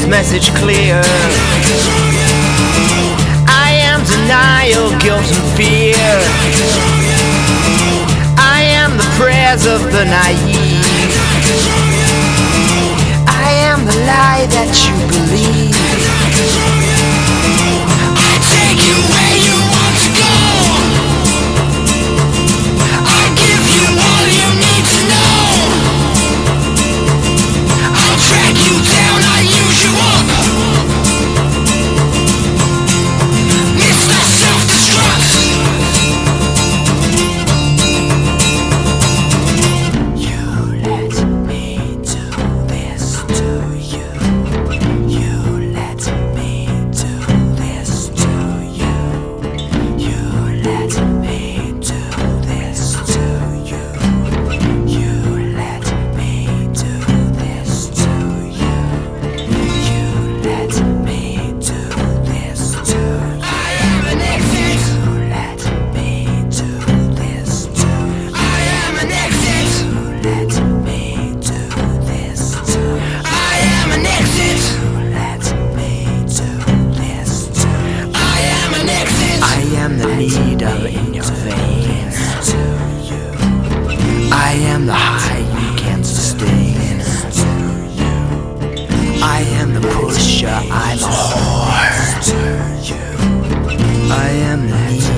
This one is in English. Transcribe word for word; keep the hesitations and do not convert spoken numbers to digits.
message clear. I am denial, guilt and fear. I am the prayers of the naive. I am the lie that you believe. I take you where you want to go. I give you all you need to know. I'll track you down, I use you up. Mister Self-Destruct. You let me do this to you. You let me do this to you. You let me do this to you. You let me do this to you. You let me do this to you. I am an exit. You let me do this to you. I am an exit. You let me do this to you. I am an exit. You let me do this to you. I am an exit. I am the needle in your vein. I am the high you can't sustain. I am the pusher, I'm a whore. I am the